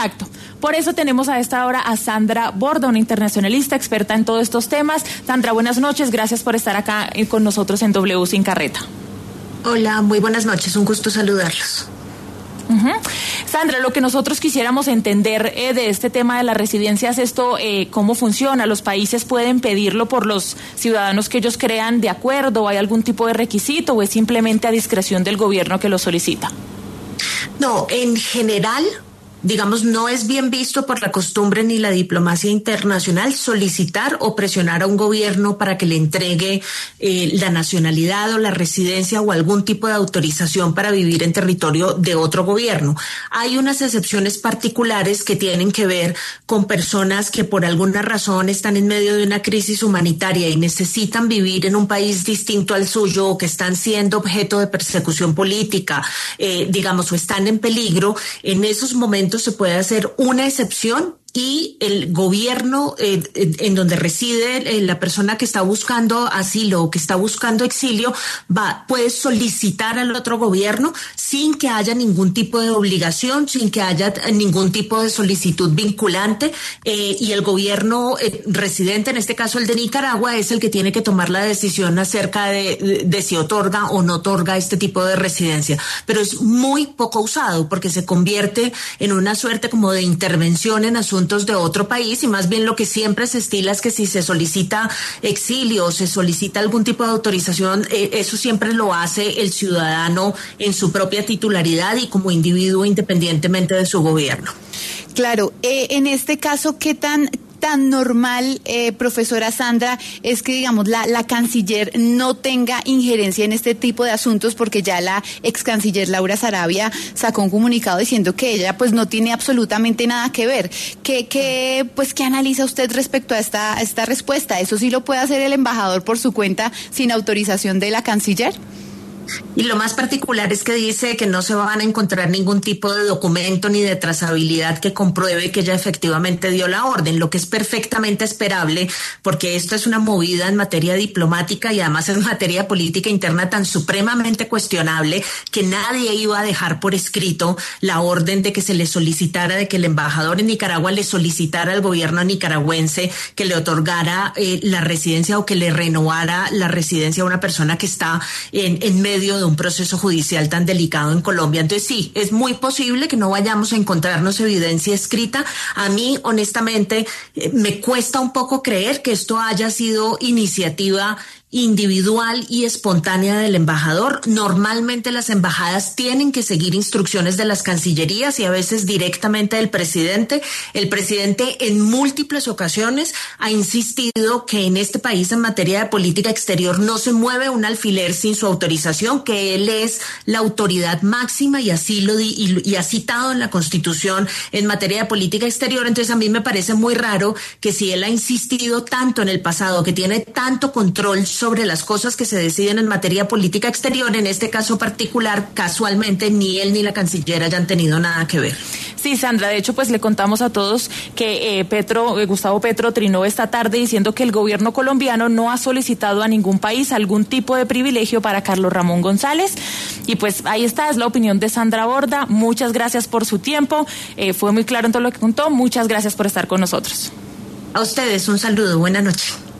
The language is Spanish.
Exacto. Por eso tenemos a esta hora a Sandra Borda, una internacionalista experta en todos estos temas. Sandra, buenas noches. Gracias por estar acá con nosotros en W Sin Carreta. Hola, muy buenas noches. Un gusto saludarlos. Sandra, lo que nosotros quisiéramos entender de este tema de las residencias, ¿cómo funciona? ¿Los países pueden pedirlo por los ciudadanos que ellos crean de acuerdo? ¿Hay algún tipo de requisito o es simplemente a discreción del gobierno que lo solicita? No, en general, digamos, no es bien visto por la costumbre ni la diplomacia internacional solicitar o presionar a un gobierno para que le entregue la nacionalidad o la residencia o algún tipo de autorización para vivir en territorio de otro gobierno. Hay unas excepciones particulares que tienen que ver con personas que por alguna razón están en medio de una crisis humanitaria y necesitan vivir en un país distinto al suyo o que están siendo objeto de persecución política, digamos, o están en peligro. En esos momentos se puede hacer una excepción y el gobierno en donde reside la persona que está buscando asilo o que está buscando exilio puede solicitar al otro gobierno sin que haya ningún tipo de obligación, sin que haya ningún tipo de solicitud vinculante, y el gobierno residente, en este caso el de Nicaragua, es el que tiene que tomar la decisión acerca de si otorga o no otorga este tipo de residencia. Pero es muy poco usado porque se convierte en una suerte como de intervención en asuntos de otro país, y más bien lo que siempre se estila es que si se solicita exilio o se solicita algún tipo de autorización, eso siempre lo hace el ciudadano en su propia titularidad y como individuo independientemente de su gobierno. Claro, en este caso, ¿qué tan normal, profesora Sandra, es que, digamos, la canciller no tenga injerencia en este tipo de asuntos? Porque ya la ex canciller Laura Sarabia sacó un comunicado diciendo que ella pues no tiene absolutamente nada que ver. ¿Qué analiza usted respecto a esta respuesta? ¿Eso sí lo puede hacer el embajador por su cuenta sin autorización de la canciller? Y lo más particular es que dice que no se van a encontrar ningún tipo de documento ni de trazabilidad que compruebe que ella efectivamente dio la orden, lo que es perfectamente esperable, porque esto es una movida en materia diplomática y además en materia política interna tan supremamente cuestionable que nadie iba a dejar por escrito la orden de que se le solicitara, de que el embajador en Nicaragua le solicitara al gobierno nicaragüense que le otorgara la residencia o que le renovara la residencia a una persona que está en medio de un proceso judicial tan delicado en Colombia. Entonces sí, es muy posible que no vayamos a encontrarnos evidencia escrita. A mí, honestamente, me cuesta un poco creer que esto haya sido iniciativa individual y espontánea del embajador. Normalmente las embajadas tienen que seguir instrucciones de las cancillerías y a veces directamente del presidente. El presidente en múltiples ocasiones ha insistido que en este país en materia de política exterior no se mueve un alfiler sin su autorización, que él es la autoridad máxima y así y ha citado en la Constitución en materia de política exterior. Entonces a mí me parece muy raro que si él ha insistido tanto en el pasado, que tiene tanto control sobre las cosas que se deciden en materia política exterior, en este caso particular, casualmente ni él ni la canciller hayan tenido nada que ver. Sí, Sandra, de hecho, pues le contamos a todos que Gustavo Petro trinó esta tarde diciendo que el gobierno colombiano no ha solicitado a ningún país algún tipo de privilegio para Carlos Ramón González. Y pues ahí está, es la opinión de Sandra Borda. Muchas gracias por su tiempo. Fue muy claro en todo lo que contó. Muchas gracias por estar con nosotros. A ustedes un saludo. Buenas noches.